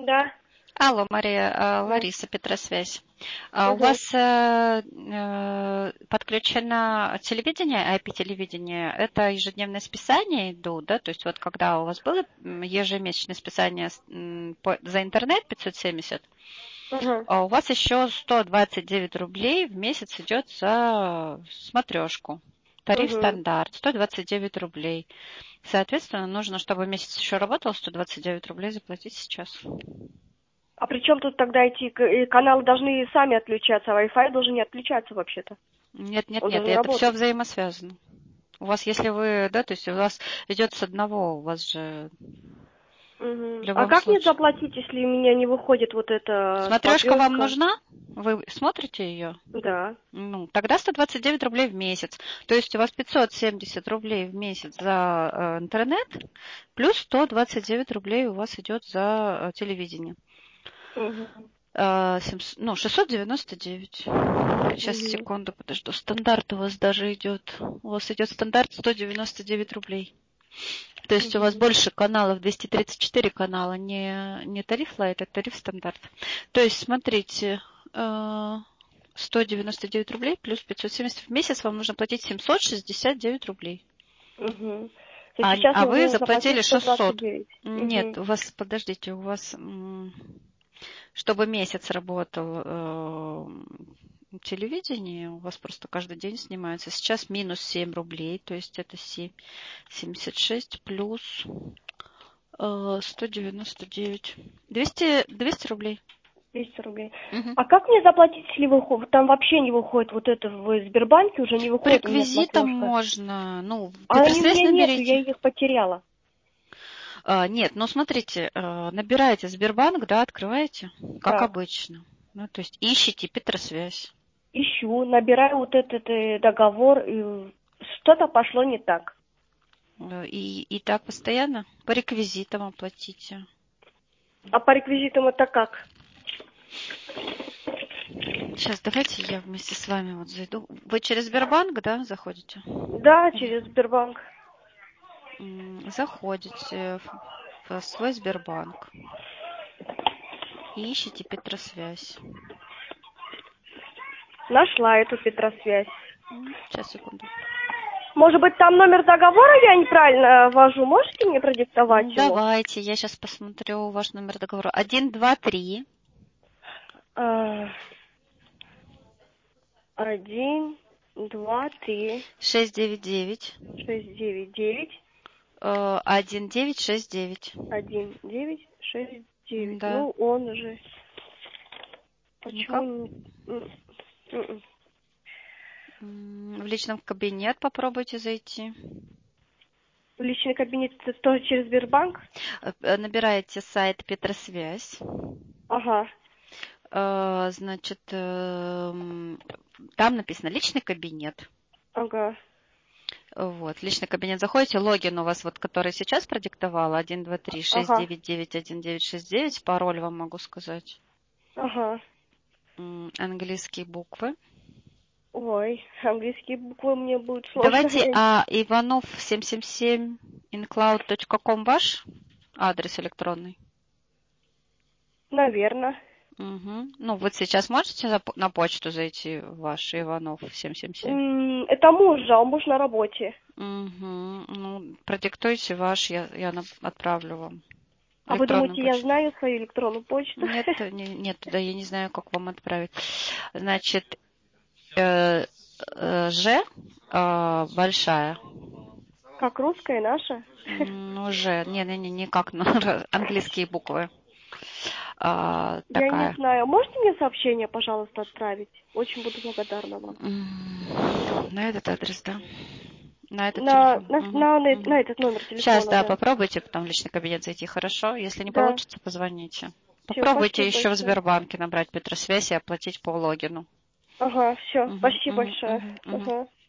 Да. Алло, Мария, Да. Лариса, Петросвязь. У Угу. вас подключено телевидение, IP-телевидение? Это ежедневное списание идут, да? То есть вот когда у вас было ежемесячное списание за интернет 570, Угу. а у вас еще 129 рублей в месяц идет за смотрешку. Тариф Угу. стандарт, 129 рублей. Соответственно, нужно, чтобы месяц еще работал, 129 рублей заплатить сейчас. А при чем тут тогда каналы должны сами отключаться, а Wi-Fi должен не отключаться вообще-то? Нет, нет, Он нет, должен это все работать. взаимосвязано. У вас, если вы, да, то есть у вас идет с одного, у вас же в Угу. А любом как мне случае. заплатить, если у меня не выходит вот эта Смотрешка вам смотрешка? нужна? Вы смотрите ее? Да. Ну, тогда 129 рублей в месяц. То есть у вас 570 рублей в месяц за интернет, плюс 129 рублей у вас идет за телевидение. Угу. 699. Сейчас, Угу. секунду, подожду. Стандарт у вас даже идет. У вас идет стандарт 199 рублей. То есть у вас Угу. больше каналов, 234 канала, не тариф лайт, а тариф стандарт. То есть, смотрите, 199 рублей плюс 570 в месяц вам нужно платить 769 рублей. Угу. То есть сейчас А мне вы нужно заплатить заплатили 600. 129. Нет, Угу. у вас, подождите, у вас, чтобы месяц работал телевидение, у вас просто каждый день снимается. Сейчас минус 7 рублей, то есть это 76 плюс 199. 200 рублей. 200 рублей. Мгм. А как мне заплатить, если там вообще не выходит вот это в Сбербанке, уже не По выходит у меня реквизитам смотрешка? можно, А они у Петросвязь меня нету, я наберите. их потеряла. Нет, смотрите, набираете Сбербанк, да, открываете, как Так, обычно. Ну, то есть ищите Петросвязь. ищу, набираю вот этот договор, и что-то пошло не так. И так постоянно по реквизитам оплатите. А по реквизитам это как? Сейчас давайте я вместе с вами вот зайду. Вы через Сбербанк, да, заходите? Да, Или через Сбербанк. заходите в свой Сбербанк и ищите Петросвязь. Нашла эту Петросвязь. Сейчас, секунду. Может быть, там номер договора я неправильно ввожу? Можете мне продиктовать его? Давайте, я сейчас посмотрю ваш номер договора. 123 А, 1, 2, 3, 699 6, 9, 9, 1969. 1, 9, 6, 9. Да. Ну, он же. Никак? Почему? М. В личном кабинет попробуйте зайти. В личный кабинет это тоже через Сбербанк? Набираете сайт Петросвязь. Ага, Значит, там написано личный кабинет. ага, Вот, личный кабинет заходите, логин у вас, вот, который сейчас продиктовала, 1, 2, 3, 6, ага, 9, 9, 1, 9, 6, 9, пароль вам могу сказать. ага. Английские буквы. Ой, английские буквы мне будет сложно. Давайте, Иванов 777 incloud.com ваш адрес электронный? Наверное. Угу. Ну, вот сейчас можете на почту зайти, ваш Иванов 777? Это муж на работе. Угу. Ну, продиктуйте ваш, я отправлю вам А вы электронную думаете, я почту. знаю свою электронную почту? Нет, нет, да, я не знаю, как вам отправить. Значит, Ж большая. Как русская наша? Ж, не как английские буквы. Я не Такая. знаю. Можете мне сообщение, пожалуйста, отправить? Очень буду благодарна вам. На этот адрес, да? На этот На, телефон. на, на, на, на этот номер Сейчас, телефона, да, да. попробуйте потом в личный кабинет зайти, хорошо? Если не Да. получится, позвоните. Все, Попробуйте спасибо еще в большое. Сбербанке набрать Петросвязь и оплатить по логину. Ага, все, Мгм, спасибо мгм, большое. мгм, мгм. Ага.